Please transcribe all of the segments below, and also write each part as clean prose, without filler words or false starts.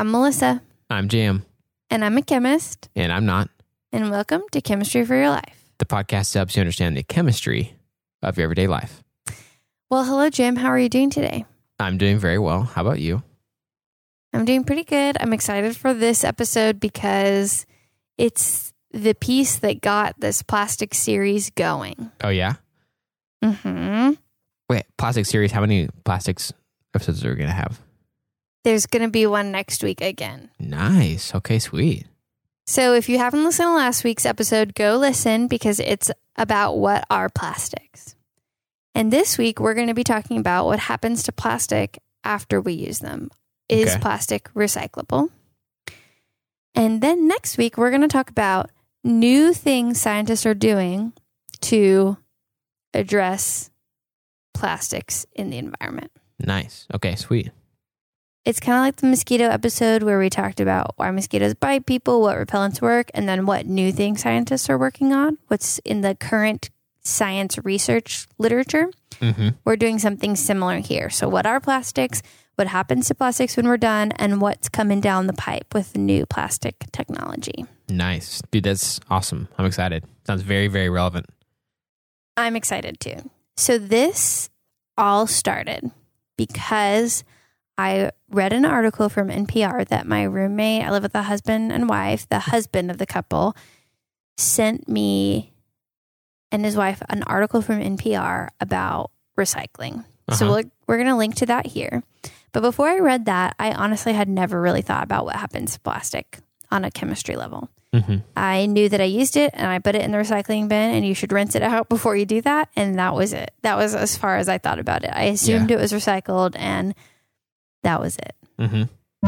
I'm Melissa. I'm Jam. And I'm a chemist. And I'm not. And welcome to Chemistry for Your Life. The podcast helps you understand the chemistry of your everyday life. Well, hello, Jam. How are you doing today? I'm doing very well. How about you? I'm doing pretty good. I'm excited for this episode because it's the piece that got this plastic series going. Oh, yeah? Mm-hmm. Wait, plastic series, how many plastics episodes are we going to have? There's going to be one next week again. Nice. Okay, sweet. So if you haven't listened to last week's episode, go listen because it's about what are plastics. And this week, we're going to be talking about what happens to plastic after we use them. Is plastic recyclable? And then next week, we're going to talk about new things scientists are doing to address plastics in the environment. Nice. Okay, sweet. It's kind of like the mosquito episode where we talked about why mosquitoes bite people, what repellents work, and then what new things scientists are working on, what's in the current science research literature. Mm-hmm. We're doing something similar here. So what are plastics? What happens to plastics when we're done? And what's coming down the pipe with new plastic technology? Nice. Dude, that's awesome. I'm excited. Sounds very, very relevant. I'm excited too. So this all started because I read an article from NPR that my roommate, I live with a husband and wife, the husband of the couple, sent me and his wife an article from NPR about recycling. So we're going to link to that here. But before I read that, I honestly had never really thought about what happens to plastic on a chemistry level. Mm-hmm. I knew that I used it and I put it in the recycling bin and you should rinse it out before you do that. And that was it. That was as far as I thought about it. I assumed it was recycled and that was it. Mm-hmm.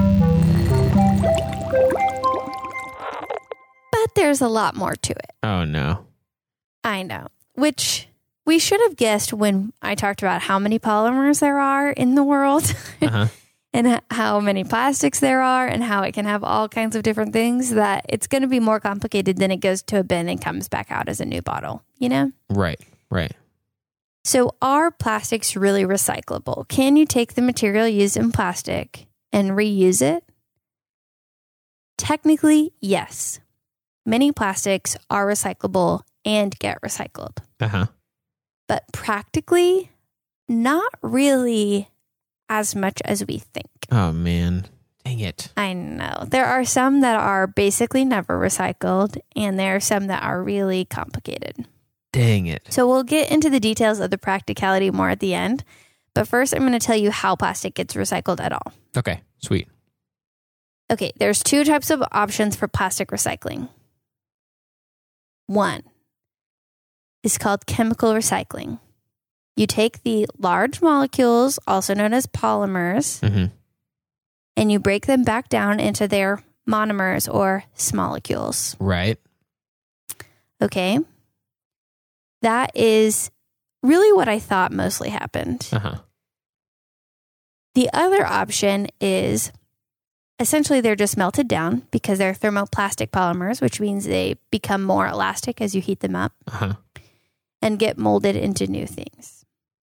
But there's a lot more to it. Oh, no. I know. Which we should have guessed when I talked about how many polymers there are in the world and how many plastics there are and how it can have all kinds of different things, that it's going to be more complicated than it goes to a bin and comes back out as a new bottle, you know? Right, right. So are plastics really recyclable? Can you take the material used in plastic and reuse it? Technically, yes. Many plastics are recyclable and get recycled. But practically, not really as much as we think. Oh, man. Dang it. I know. There are some that are basically never recycled, and there are some that are really complicated. Dang it. So we'll get into the details of the practicality more at the end. But first, I'm going to tell you how plastic gets recycled at all. Okay, sweet. Okay, there's two types of options for plastic recycling. One is called chemical recycling. You take the large molecules, also known as polymers, and you break them back down into their monomers or smolecules. Right. Okay. That is really what I thought mostly happened. The other option is essentially they're just melted down because they're thermoplastic polymers, which means they become more elastic as you heat them up and get molded into new things.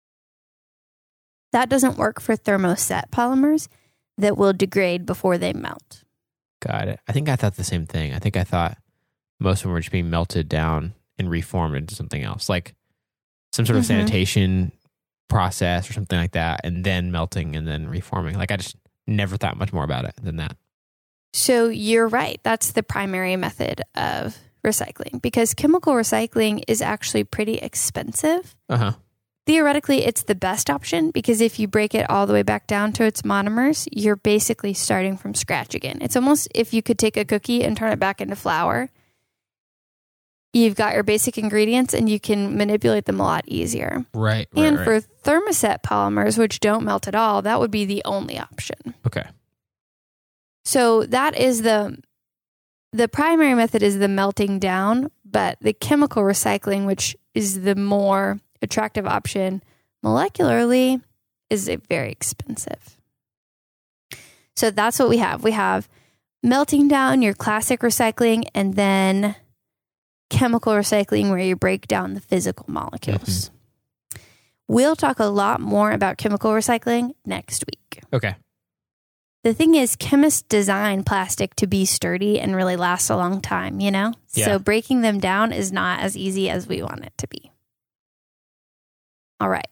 That doesn't work for thermoset polymers that will degrade before they melt. Got it. I think I thought the same thing. I think I thought most of them were just being melted down and reformed into something else, like some sort of sanitation process or something like that, and then melting and then reforming. Like I just never thought much more about it than that. So you're right. That's the primary method of recycling because chemical recycling is actually pretty expensive. Theoretically, it's the best option because if you break it all the way back down to its monomers, you're basically starting from scratch again. It's almost if you could take a cookie and turn it back into flour. You've got your basic ingredients and you can manipulate them a lot easier. Right. And for thermoset polymers, which don't melt at all, that would be the only option. Okay. So that is the primary method is the melting down, but the chemical recycling, which is the more attractive option molecularly, is very expensive. So that's what we have. We have melting down, your classic recycling, and then chemical recycling where you break down the physical molecules. We'll talk a lot more about chemical recycling next week. Okay. the thing is, chemists design plastic to be sturdy and really last a long time, you know? Yeah. So breaking them down is not as easy as we want it to be. All right.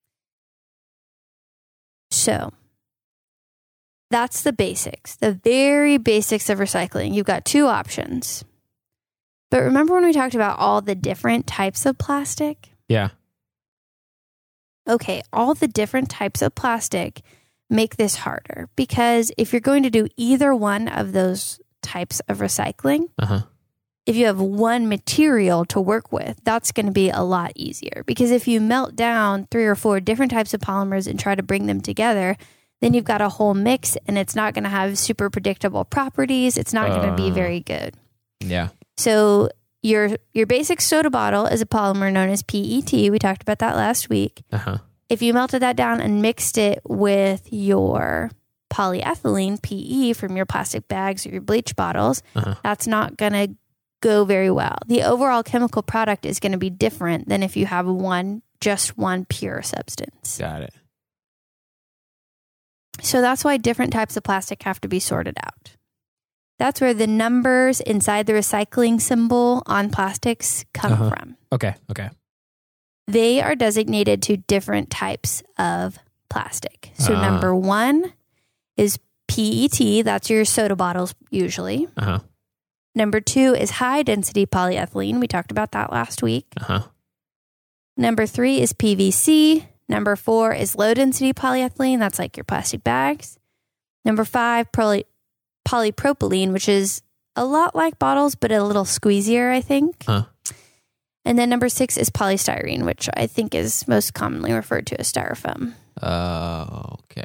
So that's the basics, the very basics of recycling. You've got two options. But remember when we talked about all the different types of plastic? Yeah. Okay, all the different types of plastic make this harder because if you're going to do either one of those types of recycling, if you have one material to work with, that's going to be a lot easier. Because if you melt down 3 or 4 different types of polymers and try to bring them together, then you've got a whole mix and it's not going to have super predictable properties. It's not going to be very good. Yeah. So your basic soda bottle is a polymer known as PET. We talked about that last week. If you melted that down and mixed it with your polyethylene, PE, from your plastic bags or your bleach bottles, that's not going to go very well. The overall chemical product is going to be different than if you have just one pure substance. Got it. So that's why different types of plastic have to be sorted out. That's where the numbers inside the recycling symbol on plastics come from. Okay. They are designated to different types of plastic. So number 1 is PET. That's your soda bottles usually. Number 2 is high density polyethylene. We talked about that last week. Number 3 is PVC. Number 4 is low density polyethylene. That's like your plastic bags. Number 5, polypropylene, which is a lot like bottles, but a little squeezier, I think. And then number 6 is polystyrene, which I think is most commonly referred to as styrofoam. Okay.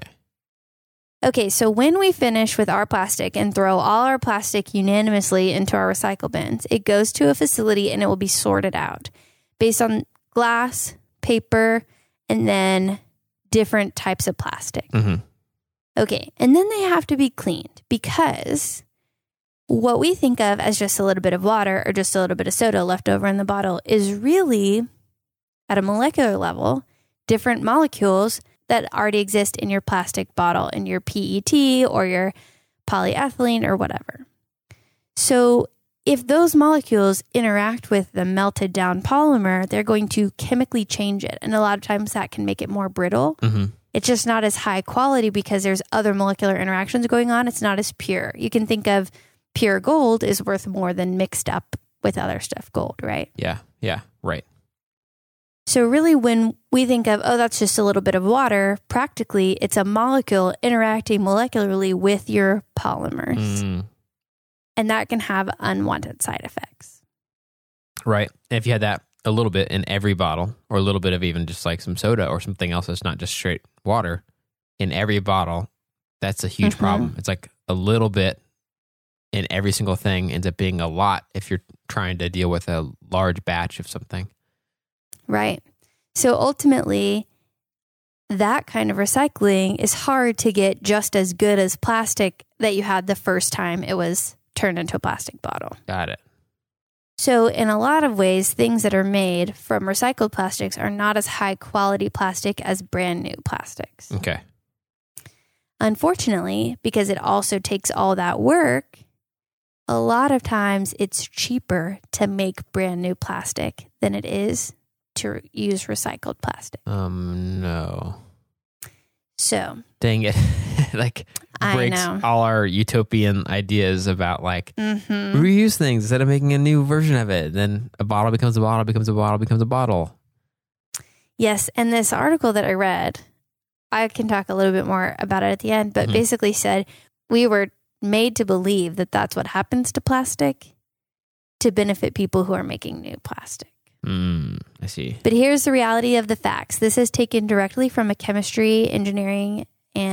Okay, so when we finish with our plastic and throw all our plastic unanimously into our recycle bins, it goes to a facility and it will be sorted out based on glass, paper, and then different types of plastic. Okay, and then they have to be cleaned because what we think of as just a little bit of water or just a little bit of soda left over in the bottle is really, at a molecular level, different molecules that already exist in your plastic bottle, in your PET or your polyethylene or whatever. So if those molecules interact with the melted down polymer, they're going to chemically change it. And a lot of times that can make it more brittle. It's just not as high quality because there's other molecular interactions going on. It's not as pure. You can think of pure gold is worth more than mixed up with other stuff gold, right? Yeah, right. So really when we think of, that's just a little bit of water, practically it's a molecule interacting molecularly with your polymers. And that can have unwanted side effects. Right. And if you had that a little bit in every bottle, or a little bit of even just like some soda or something else that's not just straight water in every bottle, that's a huge problem. It's like a little bit in every single thing ends up being a lot if you're trying to deal with a large batch of something. Right. So ultimately, that kind of recycling is hard to get just as good as plastic that you had the first time it was turned into a plastic bottle. Got it. So in a lot of ways, things that are made from recycled plastics are not as high quality plastic as brand new plastics. Okay. Unfortunately, because it also takes all that work, a lot of times it's cheaper to make brand new plastic than it is to use recycled plastic. No. So. Dang it. Like breaks all our utopian ideas about like reuse things instead of making a new version of it. Then a bottle becomes a bottle, becomes a bottle, becomes a bottle. Yes. And this article that I read, I can talk a little bit more about it at the end, but basically said we were made to believe that that's what happens to plastic to benefit people who are making new plastic. I see. But here's the reality of the facts. This is taken directly from a chemistry engineering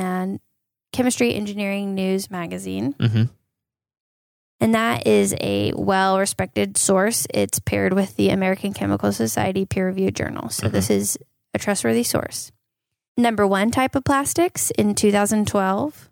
news magazine. And that is a well-respected source. It's paired with the American Chemical Society peer-reviewed journal. So this is a trustworthy source. Number 1 type of plastics in 2012,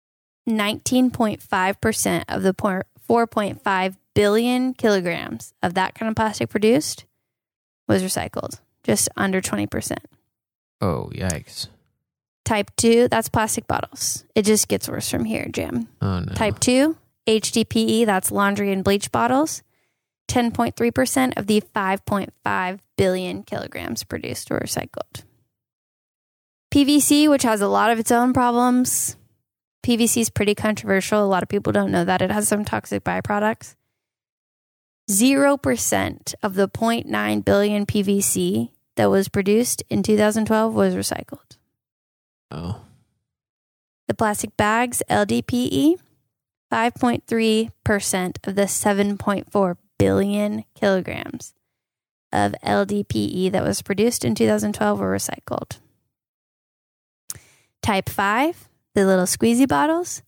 19.5% of the 4.5 billion kilograms of that kind of plastic produced was recycled, just under 20%. Oh, yikes. Type 2, that's plastic bottles. It just gets worse from here, Jim. Oh, no. Type 2, HDPE, that's laundry and bleach bottles. 10.3% of the 5.5 billion kilograms produced were recycled. PVC, which has a lot of its own problems. PVC is pretty controversial. A lot of people don't know that. It has some toxic byproducts. 0% of the 0.9 billion PVC that was produced in 2012 was recycled. Oh. The plastic bags, LDPE, 5.3% of the 7.4 billion kilograms of LDPE that was produced in 2012 were recycled. Type 5, the little squeezy bottles,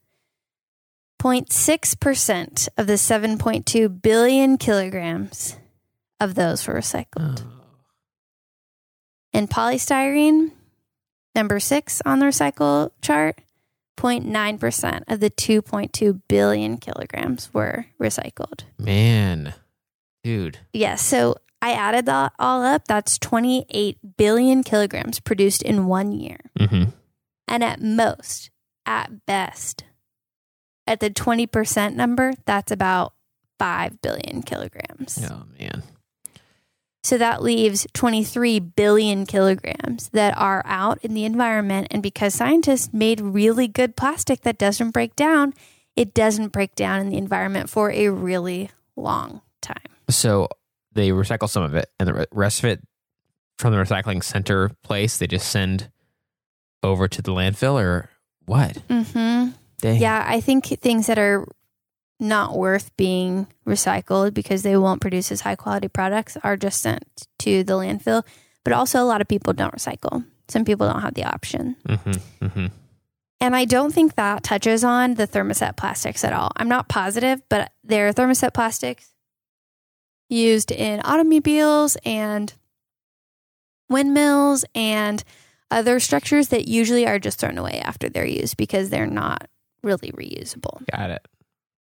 0.6% of the 7.2 billion kilograms of those were recycled. Oh. And polystyrene, number 6 on the recycle chart, 0.9% of the 2.2 billion kilograms were recycled. Man, dude. Yes, so I added that all up. That's 28 billion kilograms produced in 1 year. Mm-hmm. And at most, at best, at the 20% number, that's about 5 billion kilograms. Oh, man. So that leaves 23 billion kilograms that are out in the environment. And because scientists made really good plastic that doesn't break down, it doesn't break down in the environment for a really long time. So they recycle some of it, and the rest of it from the recycling center place, they just send over to the landfill, or what? Mm-hmm. Dang. Yeah, I think things that are not worth being recycled because they won't produce as high quality products are just sent to the landfill. But also a lot of people don't recycle. Some people don't have the option. Mm-hmm. Mm-hmm. And I don't think that touches on the thermoset plastics at all. I'm not positive, but they're thermoset plastics used in automobiles and windmills and other structures that usually are just thrown away after they're used because they're not really reusable. Got it.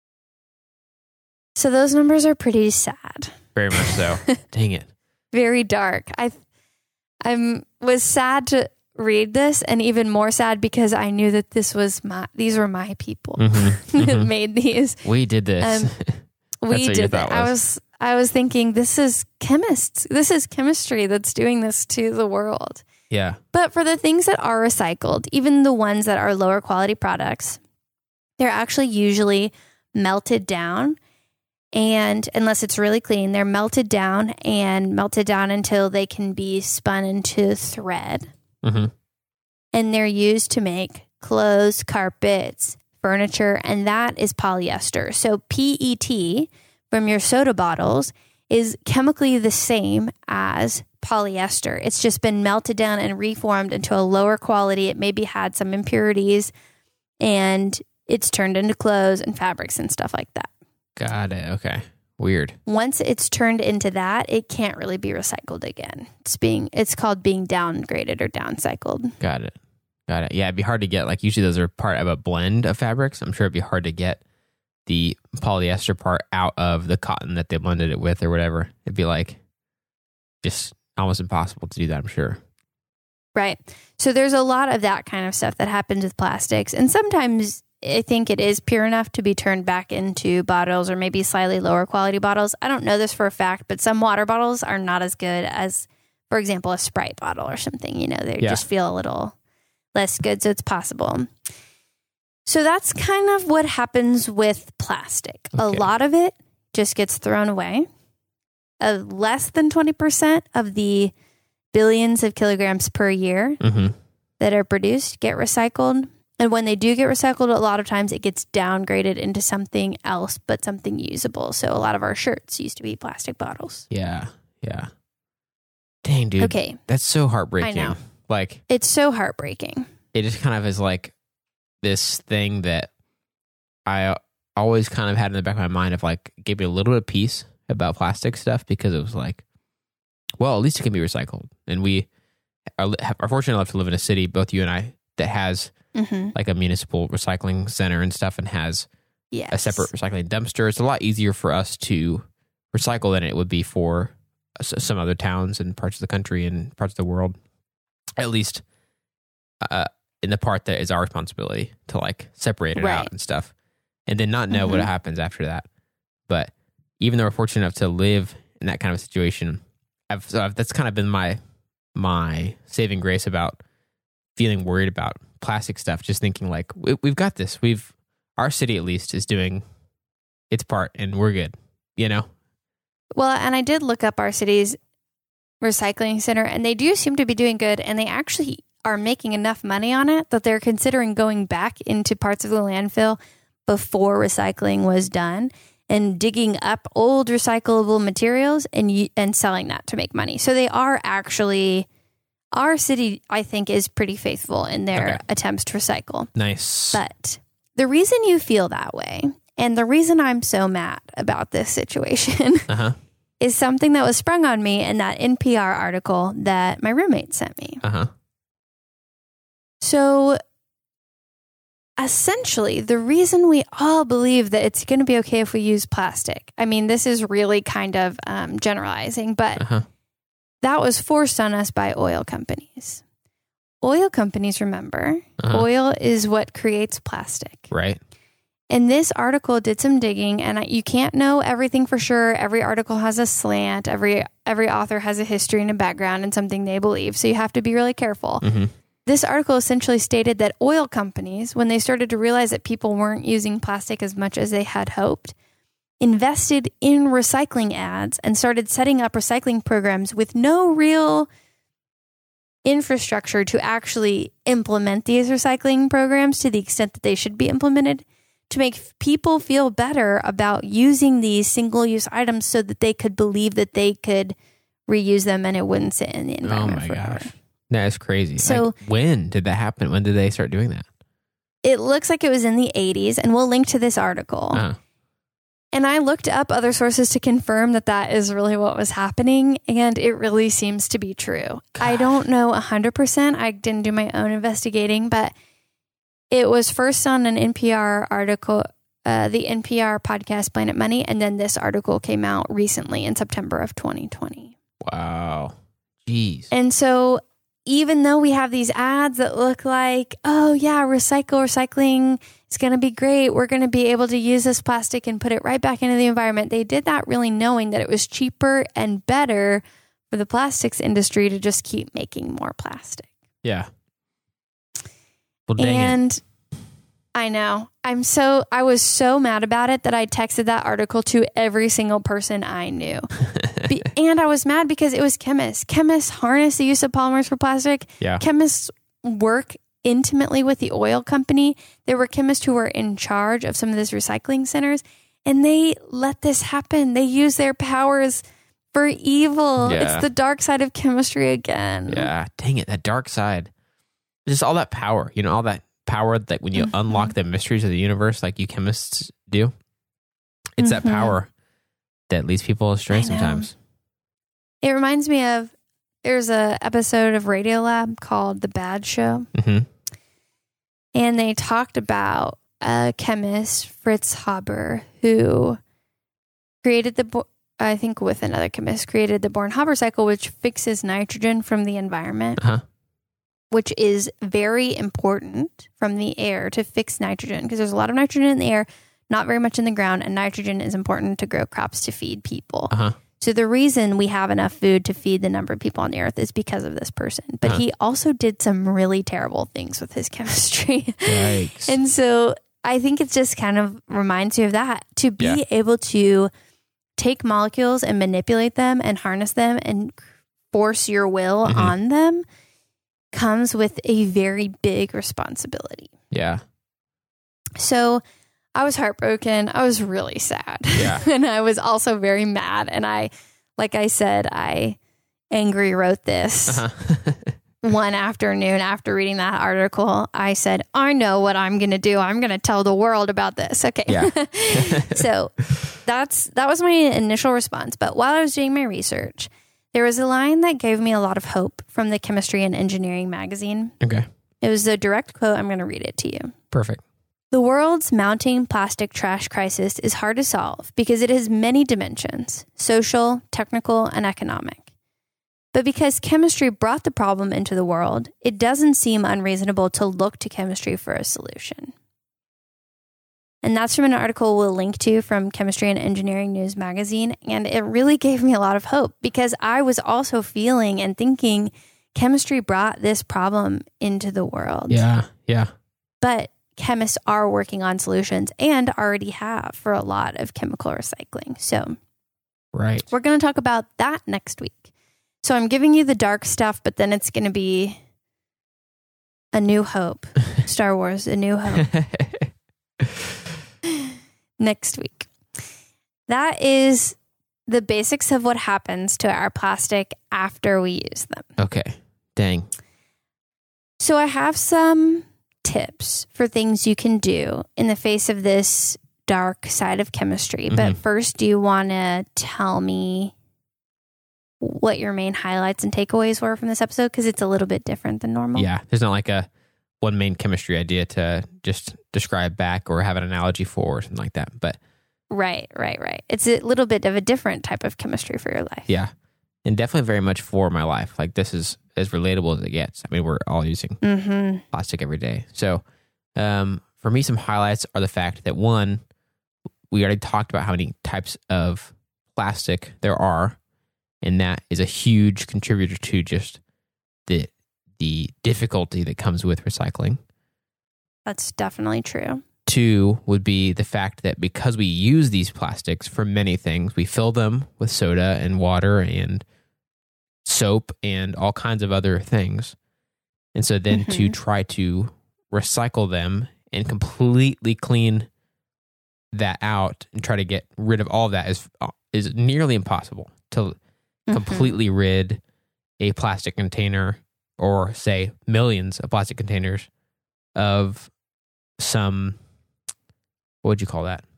So those numbers are pretty sad. Very much so. Dang it. Very dark. I was sad to read this, and even more sad because I knew that these were my people Mm-hmm. that Mm-hmm. made these. We did this. We what did your that. thought I was thinking, this is chemists. This is chemistry that's doing this to the world. Yeah. But for the things that are recycled, even the ones that are lower quality products, they're actually usually melted down. And unless it's really clean, they're melted down until they can be spun into thread. Mm-hmm. And they're used to make clothes, carpets, furniture, and that is polyester. So PET from your soda bottles is chemically the same as polyester. It's just been melted down and reformed into a lower quality. It maybe had some impurities, and it's turned into clothes and fabrics and stuff like that. Got it. Okay. Weird. Once it's turned into that, it can't really be recycled again. It's called being downgraded or downcycled. Got it. Yeah, it'd be hard to get, like, usually those are part of a blend of fabrics. I'm sure it'd be hard to get the polyester part out of the cotton that they blended it with or whatever. It'd be like just almost impossible to do that, I'm sure. Right. So there's a lot of that kind of stuff that happens with plastics. And sometimes I think it is pure enough to be turned back into bottles or maybe slightly lower quality bottles. I don't know this for a fact, but some water bottles are not as good as, for example, a Sprite bottle or something. You know, they just feel a little less good. So it's possible. So that's kind of what happens with plastic. Okay. A lot of it just gets thrown away. Less than 20% of the billions of kilograms per year that are produced get recycled. And when they do get recycled, a lot of times it gets downgraded into something else, but something usable. So a lot of our shirts used to be plastic bottles. Yeah. Dang, dude. Okay. That's so heartbreaking. I know. Like, It's so heartbreaking. it just kind of is like this thing that I always kind of had in the back of my mind of like, gave me a little bit of peace about plastic stuff because it was like, well, at least it can be recycled. And we are fortunate enough to live in a city, both you and I, that has like a municipal recycling center and stuff and has a separate recycling dumpster. It's a lot easier for us to recycle than it would be for some other towns and parts of the country and parts of the world. At least in the part that is our responsibility to like separate it Right. out and stuff, and then not know what happens after that. But even though we're fortunate enough to live in that kind of situation, that's kind of been my saving grace about feeling worried about plastic stuff. Just thinking like we've got this. Our city at least is doing its part, and we're good. You know. Well, and I did look up our city's recycling center, and they do seem to be doing good, and they actually are making enough money on it that they're considering going back into parts of the landfill before recycling was done and digging up old recyclable materials and selling that to make money. So they are actually, our city, I think, is pretty faithful in their attempts to recycle. Nice. But the reason you feel that way, and the reason I'm so mad about this situation is something that was sprung on me in that NPR article that my roommate sent me. So essentially, the reason we all believe that it's going to be okay if we use plastic, I mean, this is really kind of generalizing, but that was forced on us by oil companies. Oil companies, remember, oil is what creates plastic. Right. And this article did some digging, and you can't know everything for sure. Every article has a slant. Every author has a history and a background and something they believe. So you have to be really careful. This article essentially stated that oil companies, when they started to realize that people weren't using plastic as much as they had hoped, invested in recycling ads and started setting up recycling programs with no real infrastructure to actually implement these recycling programs to the extent that they should be implemented, to make people feel better about using these single-use items so that they could believe that they could reuse them and it wouldn't sit in the environment forever. Gosh. That's crazy. So like, when did that happen? When did they start doing that? It looks like it was in the 80s, and we'll link to this article. And I looked up other sources to confirm that that is really what was happening, and it really seems to be true. Gosh. I don't know 100%. I didn't do my own investigating, but it was first on an NPR article, the NPR podcast Planet Money, and then this article came out recently in September of 2020. Wow. Jeez. And so even though we have these ads that look like, oh yeah, recycling is going to be great. We're going to be able to use this plastic and put it right back into the environment. They did that really knowing that it was cheaper and better for the plastics industry to just keep making more plastic. Yeah. Well, dang it. I know. I was so mad about it that I texted that article to every single person I knew. And I was mad because it was chemists. Chemists harness the use of polymers for plastic. Yeah. Chemists work intimately with the oil company. There were chemists who were in charge of some of these recycling centers, and they let this happen. They use their powers for evil. Yeah. It's the dark side of chemistry again. Yeah. Dang it. That dark side. Just all that power, all that power that when you unlock the mysteries of the universe, like you chemists do, it's that power that leads people astray sometimes. It reminds me of, there's a episode of Radiolab called The Bad Show. And they talked about a chemist, Fritz Haber, who created I think with another chemist, created the Born-Haber cycle, which fixes nitrogen from the environment. Which is very important from the air to fix nitrogen, because there's a lot of nitrogen in the air, not very much in the ground, and nitrogen is important to grow crops to feed people. So the reason we have enough food to feed the number of people on the earth is because of this person. But he also did some really terrible things with his chemistry. Yikes. And so I think it just kind of reminds you of that, to be able to take molecules and manipulate them and harness them and force your will on them comes with a very big responsibility. Yeah. So I was heartbroken. I was really sad. Yeah. And I was also very mad. And like I said, I angry wrote this one afternoon after reading that article. I said, I know what I'm going to do. I'm going to tell the world about this. Okay. Yeah. So that was my initial response. But while I was doing my research, there was a line that gave me a lot of hope from the Chemistry and Engineering magazine. Okay. It was a direct quote. I'm going to read it to you. Perfect. The world's mounting plastic trash crisis is hard to solve because it has many dimensions: social, technical, and economic. But because chemistry brought the problem into the world, it doesn't seem unreasonable to look to chemistry for a solution. And that's from an article we'll link to from Chemistry and Engineering News magazine. And it really gave me a lot of hope because I was also feeling and thinking chemistry brought this problem into the world. Yeah. But chemists are working on solutions and already have for a lot of chemical recycling. So right. We're going to talk about that next week. So I'm giving you the dark stuff, but then it's going to be A New Hope. Star Wars, A New Hope. Next week. That is the basics of what happens to our plastic after we use them. Okay. Dang. So I have some tips for things you can do in the face of this dark side of chemistry. But first, do you want to tell me what your main highlights and takeaways were from this episode? Because it's a little bit different than normal. Yeah. There's not like a one main chemistry idea to just describe back or have an analogy for or something like that. But Right. It's a little bit of a different type of chemistry for your life. Yeah. And definitely very much for my life. Like this is as relatable as it gets. I mean, we're all using plastic every day. So for me, some highlights are the fact that one, we already talked about how many types of plastic there are. And that is a huge contributor to just the difficulty that comes with recycling. That's definitely true. Two would be the fact that because we use these plastics for many things, we fill them with soda and water and soap and all kinds of other things. And so then to try to recycle them and completely clean that out and try to get rid of all of that is nearly impossible to completely rid a plastic container or say millions of plastic containers of some, what would you call that?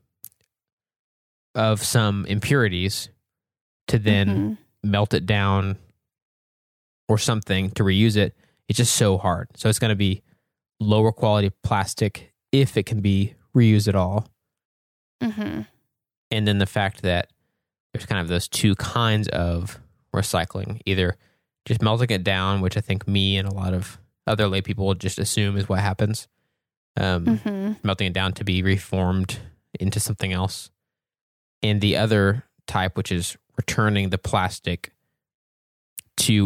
Of some impurities to then melt it down or something to reuse it. It's just so hard. So it's going to be lower quality plastic if it can be reused at all. And then the fact that there's kind of those two kinds of recycling, either just melting it down, which I think me and a lot of other lay people just assume is what happens. Melting it down to be reformed into something else. And the other type, which is returning the plastic to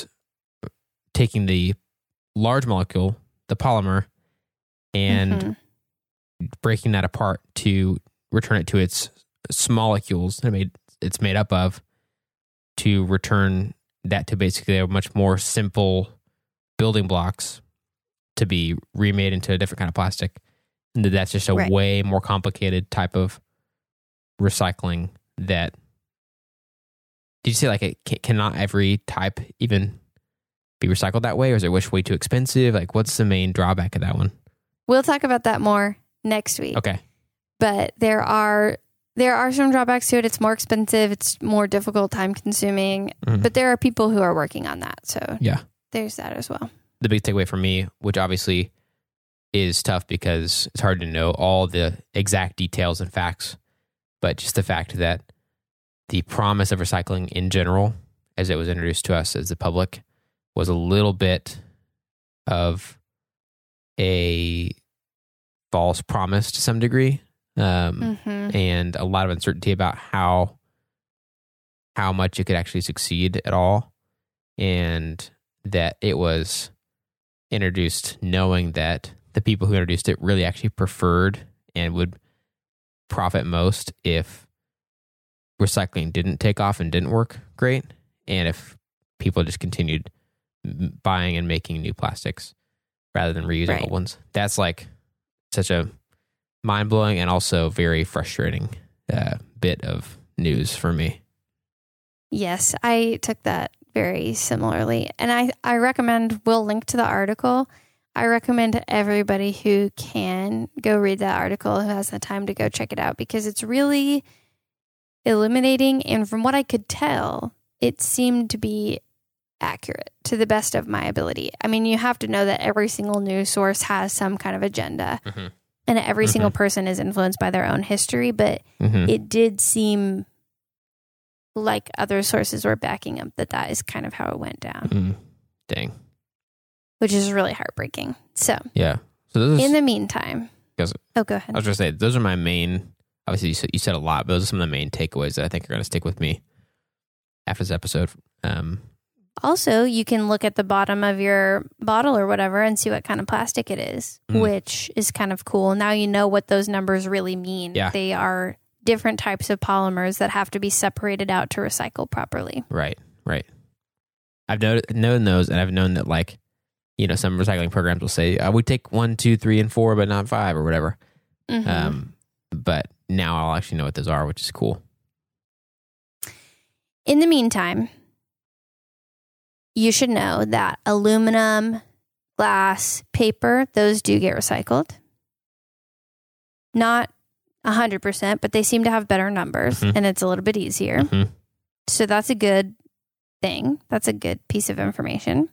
taking the large molecule, the polymer, and breaking that apart to return it to its small molecules that it's made up of, to return that to basically a much more simple building blocks to be remade into a different kind of plastic. And that's just a way more complicated type of recycling that, did you say like cannot every type even be recycled that way, or is it way too expensive? Like what's the main drawback of that one? We'll talk about that more next week. Okay. But there are some drawbacks to it. It's more expensive. It's more difficult, time consuming. But there are people who are working on that. So yeah, there's that as well. The big takeaway for me, which obviously is tough because it's hard to know all the exact details and facts, but just the fact that the promise of recycling in general, as it was introduced to us as the public, was a little bit of a false promise to some degree. And a lot of uncertainty about how much it could actually succeed at all. And that it was introduced knowing that the people who introduced it really actually preferred and would profit most if recycling didn't take off and didn't work great. And if people just continued buying and making new plastics rather than reusing old ones. That's like such a mind-blowing and also very frustrating bit of news for me. Yes, I took that very similarly. And I recommend, we'll link to the article. I recommend everybody who can go read that article, who has the time to go check it out, because it's really illuminating. And from what I could tell, it seemed to be accurate to the best of my ability. I mean, you have to know that every single news source has some kind of agenda. And every single person is influenced by their own history, but it did seem like other sources were backing up that is kind of how it went down. Dang. Which is really heartbreaking. So, yeah. So those in the meantime, go ahead. I was going to say, those are my main, obviously you said a lot, but those are some of the main takeaways that I think are going to stick with me after this episode. Also, you can look at the bottom of your bottle or whatever and see what kind of plastic it is, which is kind of cool. Now you know what those numbers really mean. Yeah. They are different types of polymers that have to be separated out to recycle properly. Right. I've known those, and I've known that, like, you know, some recycling programs will say, we take 1, 2, 3, and 4, but not 5 or whatever. But now I'll actually know what those are, which is cool. In the meantime, you should know that aluminum, glass, paper, those do get recycled. Not 100%, but they seem to have better numbers, and it's a little bit easier. So that's a good thing. That's a good piece of information.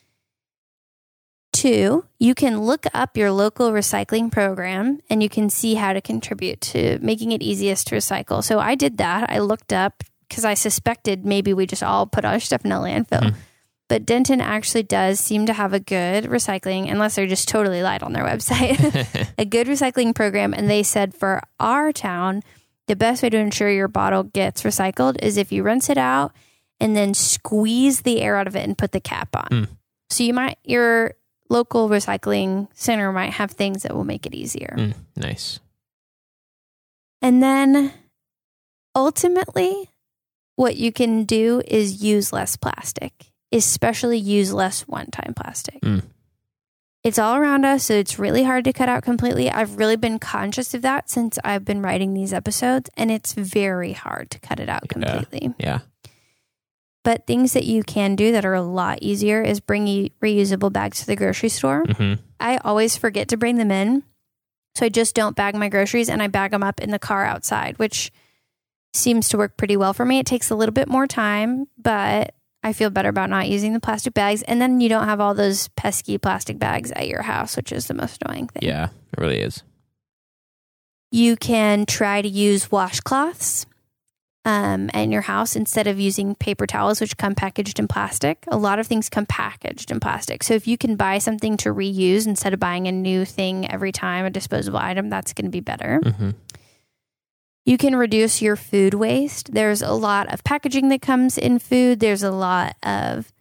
2, you can look up your local recycling program and you can see how to contribute to making it easiest to recycle. So I did that. I looked up because I suspected maybe we just all put our stuff in a landfill. But Denton actually does seem to have a good recycling, unless they're just totally lied on their website, a good recycling program. And they said for our town, the best way to ensure your bottle gets recycled is if you rinse it out and then squeeze the air out of it and put the cap on. So your local recycling center might have things that will make it easier. Nice. And then ultimately, what you can do is use less plastic, especially use less one-time plastic. It's all around us, so it's really hard to cut out completely. I've really been conscious of that since I've been writing these episodes, and it's very hard to cut it out completely. Yeah. But things that you can do that are a lot easier is bring reusable bags to the grocery store. I always forget to bring them in, so I just don't bag my groceries, and I bag them up in the car outside, which seems to work pretty well for me. It takes a little bit more time, but I feel better about not using the plastic bags. And then you don't have all those pesky plastic bags at your house, which is the most annoying thing. Yeah, it really is. You can try to use washcloths in your house instead of using paper towels, which come packaged in plastic. A lot of things come packaged in plastic. So if you can buy something to reuse instead of buying a new thing every time, a disposable item, that's going to be better. You can reduce your food waste. There's a lot of packaging that comes in food. There's a lot of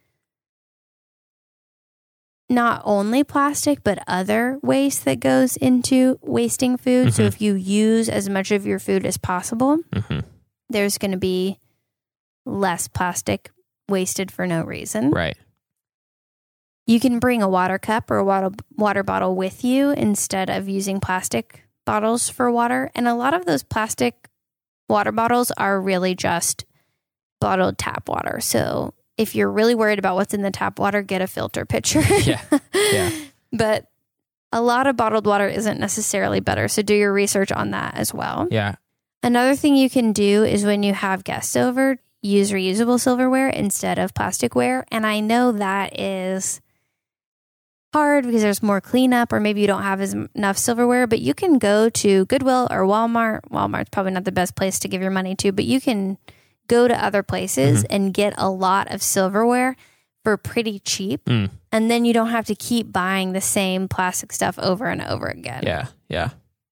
not only plastic, but other waste that goes into wasting food. So if you use as much of your food as possible, there's going to be less plastic wasted for no reason. Right. You can bring a water cup or a water bottle with you instead of using plastic bottles for water. And a lot of those plastic water bottles are really just bottled tap water. So if you're really worried about what's in the tap water, get a filter pitcher. Yeah. But a lot of bottled water isn't necessarily better. So do your research on that as well. Yeah. Another thing you can do is when you have guests over, use reusable silverware instead of plasticware. And I know that is hard because there's more cleanup, or maybe you don't have enough silverware, but you can go to Goodwill or Walmart. Walmart's probably not the best place to give your money to, but you can go to other places and get a lot of silverware for pretty cheap. And then you don't have to keep buying the same plastic stuff over and over again. Yeah.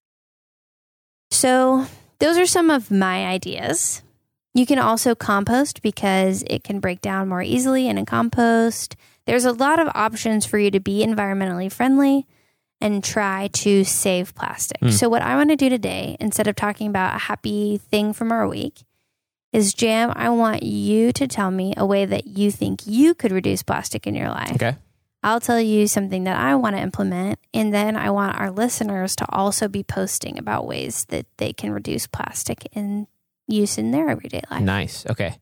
So those are some of my ideas. You can also compost because it can break down more easily in a compost. There's a lot of options for you to be environmentally friendly and try to save plastic. So what I want to do today, instead of talking about a happy thing from our week, is Jam, I want you to tell me a way that you think you could reduce plastic in your life. Okay. I'll tell you something that I want to implement, and then I want our listeners to also be posting about ways that they can reduce plastic in use in their everyday life. Nice. Okay.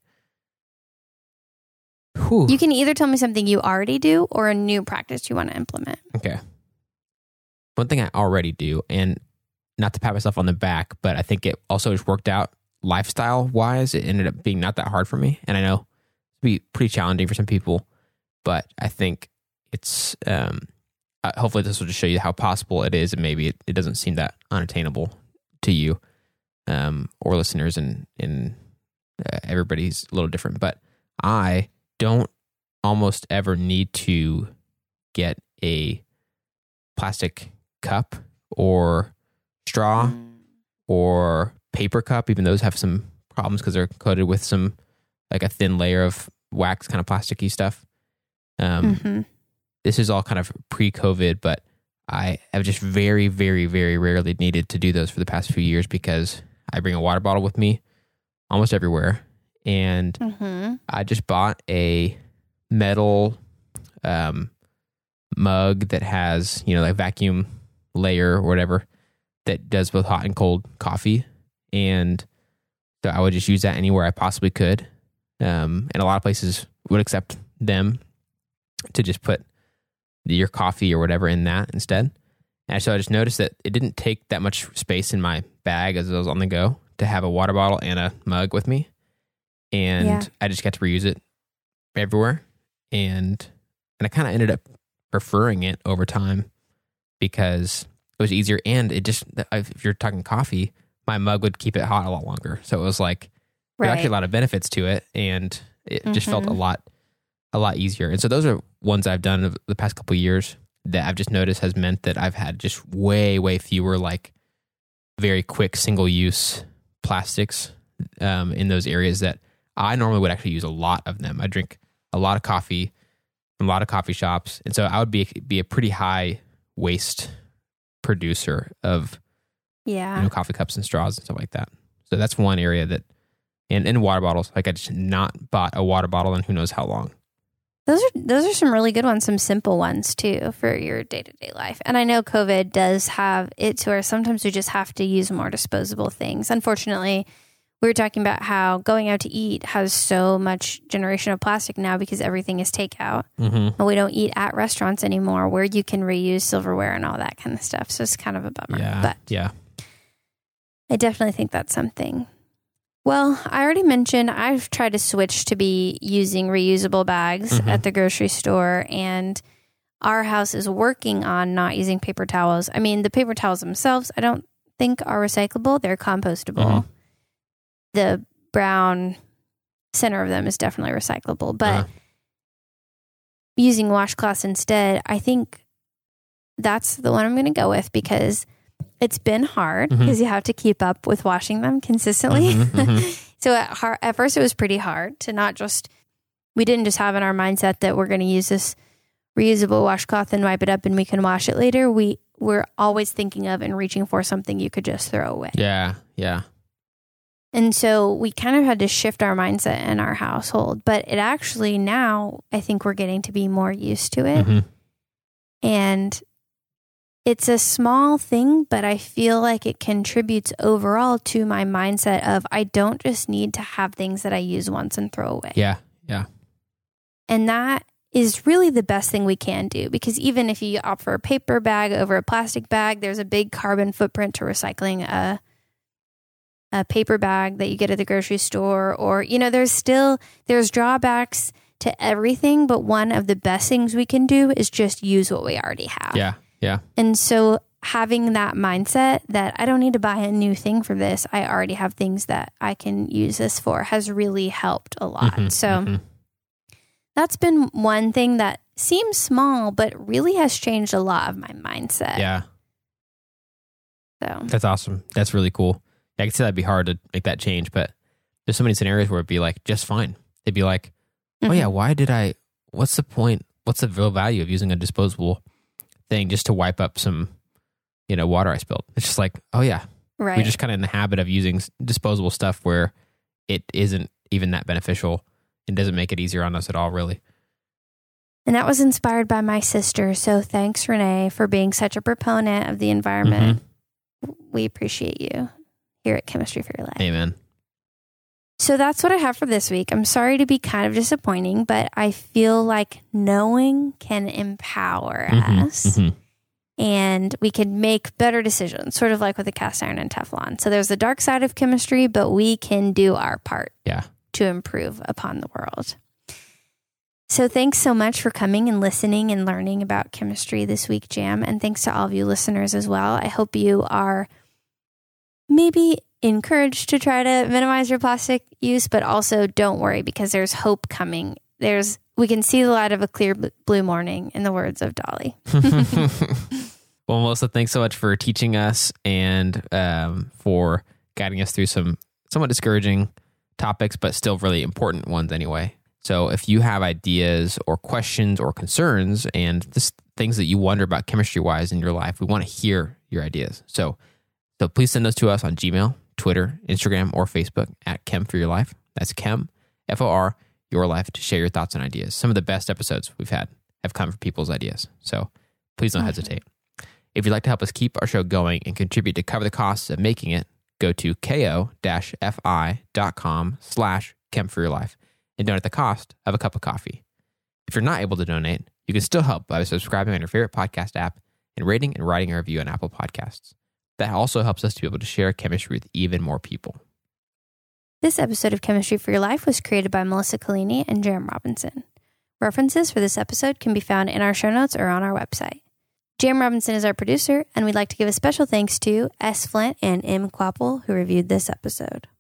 You can either tell me something you already do or a new practice you want to implement. Okay. One thing I already do, and not to pat myself on the back, but I think it also just worked out lifestyle-wise. It ended up being not that hard for me. And I know it'd be pretty challenging for some people, but I think it's, hopefully this will just show you how possible it is, and maybe it doesn't seem that unattainable to you or listeners in Everybody's a little different, but I don't almost ever need to get a plastic cup or straw or paper cup. Even those have some problems because they're coated with some, like a thin layer of wax, kind of plasticky stuff. This is all kind of pre-COVID, but I have just very, very, very rarely needed to do those for the past few years because I bring a water bottle with me almost everywhere. And I just bought a metal mug that has, like vacuum layer or whatever that does both hot and cold coffee. And so I would just use that anywhere I possibly could. And a lot of places would accept them to just put your coffee or whatever in that instead. And so I just noticed that it didn't take that much space in my bag as I was on the go to have a water bottle and a mug with me. And I just got to reuse it everywhere. And I kind of ended up preferring it over time because it was easier. And it just, if you're talking coffee, my mug would keep it hot a lot longer. So it was like, there's actually a lot of benefits to it. And it just felt a lot easier. And so those are ones I've done of the past couple of years that I've just noticed has meant that I've had just way, way fewer like very quick single use plastics in those areas that I normally would actually use a lot of them. I drink a lot of coffee from a lot of coffee shops. And so I would be a pretty high waste producer of coffee cups and straws and stuff like that. So that's one area that, and water bottles, like I just not bought a water bottle in who knows how long. Those are some really good ones, some simple ones too for your day-to-day life. And I know COVID does have it to where sometimes we just have to use more disposable things. Unfortunately, we were talking about how going out to eat has so much generation of plastic now because everything is takeout. And we don't eat at restaurants anymore where you can reuse silverware and all that kind of stuff. So it's kind of a bummer. But I definitely think that's something. Well, I already mentioned I've tried to switch to be using reusable bags at the grocery store, and our house is working on not using paper towels. I mean, the paper towels themselves, I don't think are recyclable. They're compostable. The brown center of them is definitely recyclable, but using washcloths instead, I think that's the one I'm going to go with because it's been hard because you have to keep up with washing them consistently. So at first it was pretty hard to not just, we didn't just have in our mindset that we're going to use this reusable washcloth and wipe it up and we can wash it later. We were always thinking of and reaching for something you could just throw away. Yeah. And so we kind of had to shift our mindset in our household, but it actually now I think we're getting to be more used to it. And it's a small thing, but I feel like it contributes overall to my mindset of I don't just need to have things that I use once and throw away. Yeah. And that is really the best thing we can do because even if you opt for a paper bag over a plastic bag, there's a big carbon footprint to recycling a paper bag that you get at the grocery store, or, there's drawbacks to everything, but one of the best things we can do is just use what we already have. Yeah. And so having that mindset that I don't need to buy a new thing for this, I already have things that I can use this for has really helped a lot. That's been one thing that seems small, but really has changed a lot of my mindset. Yeah. So that's awesome. That's really cool. I can see that'd be hard to make that change, but there's so many scenarios where it'd be like, just fine. They'd be like, oh yeah, what's the point? What's the real value of using a disposable thing just to wipe up some, water I spilled? It's just like, oh yeah. Right. We're just kind of in the habit of using disposable stuff where it isn't even that beneficial and doesn't make it easier on us at all, really. And that was inspired by my sister. So thanks, Renee, for being such a proponent of the environment. We appreciate you here at Chemistry for Your Life. Amen. So that's what I have for this week. I'm sorry to be kind of disappointing, but I feel like knowing can empower us and we can make better decisions, sort of like with the cast iron and Teflon. So there's the dark side of chemistry, but we can do our part to improve upon the world. So thanks so much for coming and listening and learning about chemistry this week, Jam. And thanks to all of you listeners as well. I hope you are maybe encouraged to try to minimize your plastic use, but also don't worry because there's hope coming. We can see the light of a clear blue morning, in the words of Dolly. Well, Melissa, thanks so much for teaching us and for guiding us through some somewhat discouraging topics, but still really important ones anyway. So if you have ideas or questions or concerns and just things that you wonder about chemistry-wise in your life, we want to hear your ideas. So please send those to us on Gmail, Twitter, Instagram, or Facebook at Chem for Your Life. That's Chem, F-O-R, Your Life, to share your thoughts and ideas. Some of the best episodes we've had have come from people's ideas. So please don't hesitate. If you'd like to help us keep our show going and contribute to cover the costs of making it, go to ko-fi.com/chemforyourlife and donate the cost of a cup of coffee. If you're not able to donate, you can still help by subscribing on your favorite podcast app and rating and writing a review on Apple Podcasts. That also helps us to be able to share chemistry with even more people. This episode of Chemistry for Your Life was created by Melissa Collini and Jerem Robinson. References for this episode can be found in our show notes or on our website. Jerem Robinson is our producer, and we'd like to give a special thanks to S. Flint and M. Quapple, who reviewed this episode.